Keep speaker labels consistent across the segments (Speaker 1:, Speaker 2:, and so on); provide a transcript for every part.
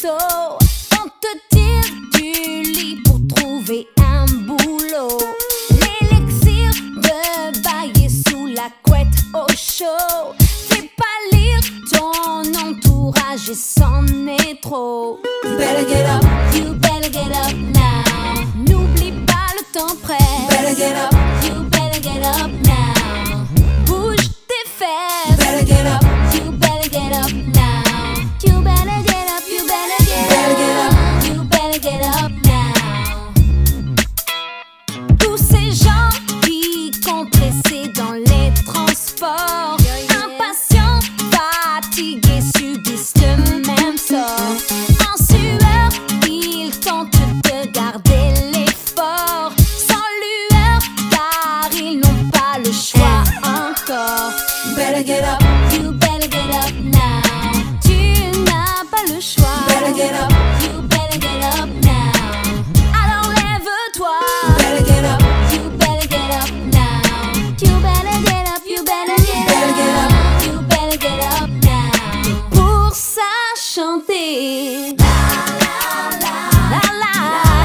Speaker 1: tôt. On te tire du lit pour trouver un boulot. L'élixir de bailler sous la couette au chaud. Fais pas lire ton entourage et c'en est trop. You better get up, you better get up now. N'oublie pas le temps prêt. You better get up, you better get up now. Bouge tes fesses. You better get up, you better get up now. You better get up, you better get up, you better get up now. Tous ces gens qui compressés dans les transports, impatients, fatigués, subissent le même sort. En sueur, ils tentent de garder l'effort, sans lueur, car ils n'ont pas le choix encore. You better get up, you better get up now. Tu n'as pas le choix. You better get up, you better get up now. Alors lève-toi. You better get up, you better get up now. You better get up, you better get up, you better get up now. Pour ça chanter. La la,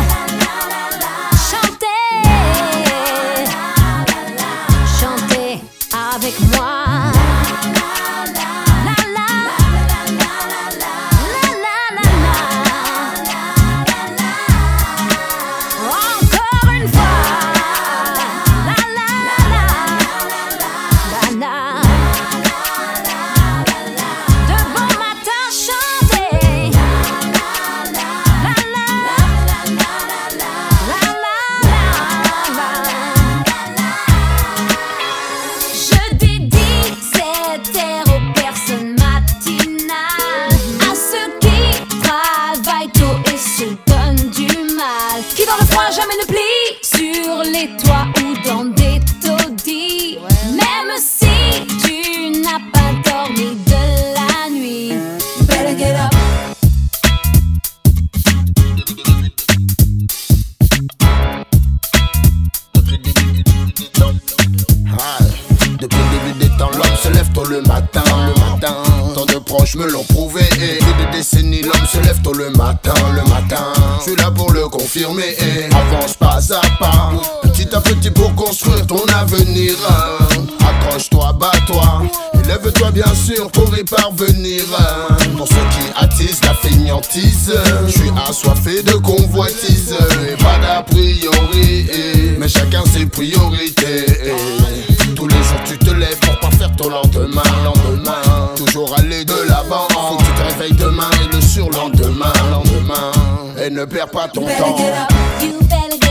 Speaker 1: chantez, chantez avec moi. La la, la la la la. Encore une fois. La la la la. De bon matin chanter. La la Je dédie cette ère aux personnes matinales, à ceux qui travaillent tôt et se donnent du mal, qui dans le froid jamais ne plient sur les toits ou dans des taudis. Même si tu n'as pas dormi de la nuit. You better get up.
Speaker 2: Depuis le début des temps, l'homme se lève tôt le matin. Tant de proches me l'ont prouvé. Et des décennies, l'homme se lève tôt le matin. Je suis là pour le confirmer. Avance pas à pas, petit à petit pour construire ton avenir. Accroche-toi, bats-toi, élève-toi bien sûr pour y parvenir. Pour ceux qui attisent la fainéantise, je suis assoiffé de convoitise. Et pas d'a priori, mais chacun ses priorités. Tous les jours tu te lèves pour pas faire ton lendemain. Toujours aller de l'avant. Faut que tu te réveilles demain et le surlendemain. Et ne perds pas ton temps.
Speaker 1: You better get up, you better get